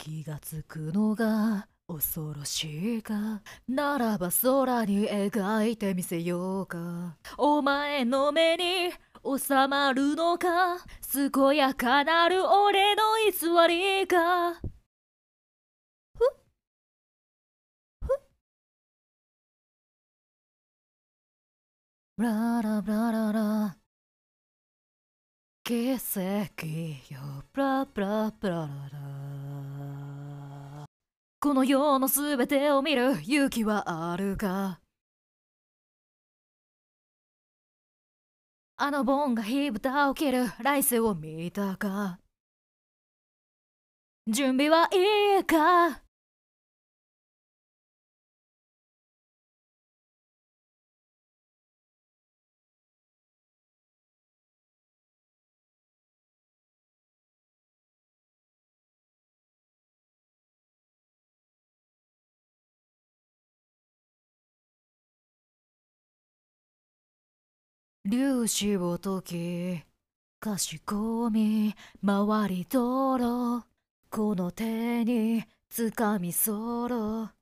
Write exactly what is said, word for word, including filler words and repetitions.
気がつくのが恐ろしいか。ならば空に描いてみせようか。お前の目に収まるのか、健やかなる俺の偽りか。ふっふっラララララ奇跡よブラブラブラララ。この世のすべてを見る勇気はあるか。あの盆が火蓋を切る来世を見たか。準備はいいか。粒子を解きかしこみ回りとろ、この手につかみそろ